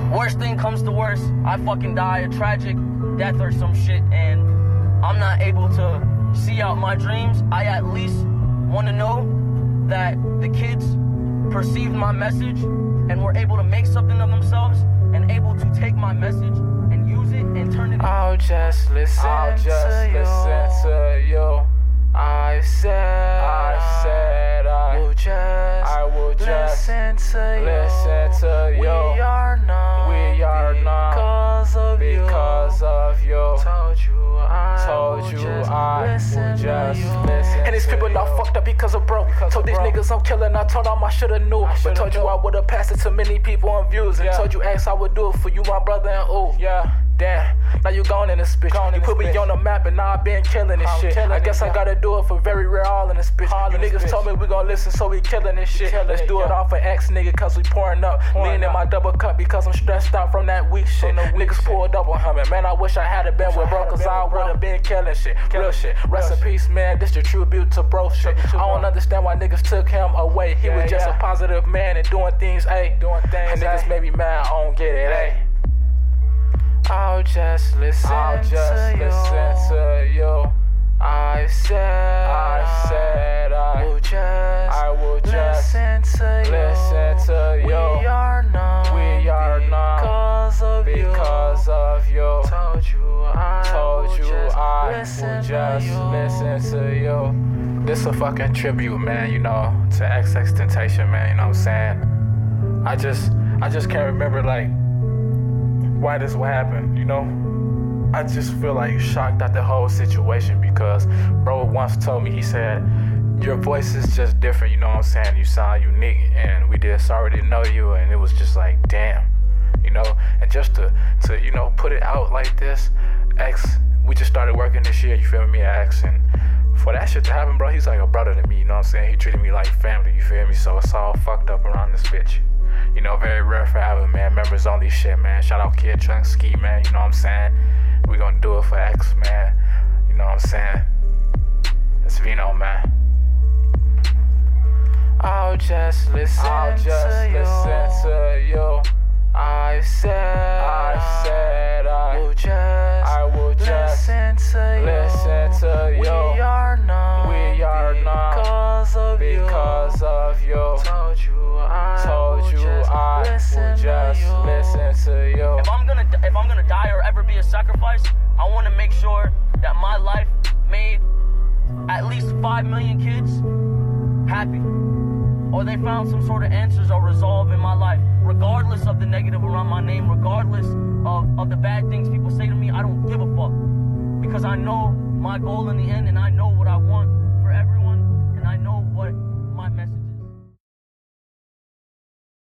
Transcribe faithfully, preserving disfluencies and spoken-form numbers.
worst thing comes to worst, I fucking die a tragic death or some shit, and I'm not able to see out my dreams, I at least want to know that the kids perceived my message and were able to make something of themselves and able to take my message and use it and turn it. I'll just listen. I'll just to listen you. to you. I said. I said. I will just. I will just listen to you. Listen to you. We are numb. We are numb because of you. Because of you. Told you. I told you. I will just listen. And these people not fucked up because of broke. Because told of these broke. Niggas I'm killing. I told them I shoulda knew. I but told knew. you I woulda passed it to many people on views. And yeah. told you X I would do it for you, my brother. And ooh. Yeah. Damn, now you gone in this bitch. Gone you put me bitch. on the map and now I been killing this I'm shit. I guess it, I yeah. gotta do it for very rare all in this bitch. All you niggas bitch. told me we gon' listen, so we killing this shit. Killing Let's it, do yeah. it all for X nigga, cause we pouring up. Lean in my double cup because I'm stressed out from that weak shit. Weak niggas shit. pulled up on him, man. I wish I had've been with bro, cause I would've been killing shit. Killing Real shit. Rest in peace, man. This the tribute to bro shit. I don't understand why niggas took him away. He yeah, was just yeah. a positive man and doing things, ayy. Doing things, and niggas made me mad, I don't get it, ayy. I'll just listen I'll just to listen you. to you. I said, I said, I will just, I will just listen to you. Listen to you. We are numb, we are numb because of because you. Because of you. Told you, I told you, I will just listen to you. This a fucking tribute, man. You know, to XXXTentacion, man. You know what I'm saying? I just, I just can't remember like. why this would happen, you know? I just feel like shocked at the whole situation because bro once told me, he said, your voice is just different, you know what I'm saying? You sound unique, and we just already know you, and it was just like, damn, you know? And just to, to you know, put it out like this, X, we just started working this year, you feel me, X, and for that shit to happen, bro, he's like a brother to me, you know what I'm saying? He treated me like family, you feel me? So it's all fucked up around this bitch. You know, very rare forever, man. Members only shit, man. Shout out Kid Trunk Ski, man. You know what I'm saying? We gonna do it for X, man. You know what I'm saying? It's Vino, man. I'll just listen I'll just to listen you. to you. I said, I said, I will just, I will just listen to you. Listen to you. We are numb, we are numb because of you. Because of you. Told you, I told you, I will just listen to you. If I'm gonna, if I'm gonna die or ever be a sacrifice, I want to make sure that my life made at least five million kids happy, or they found some sort of answers or resolve in my life, regardless of the negative around my name, regardless of, of the bad things people say to me. I don't give a fuck, because I know my goal in the end, and I know what I want for everyone.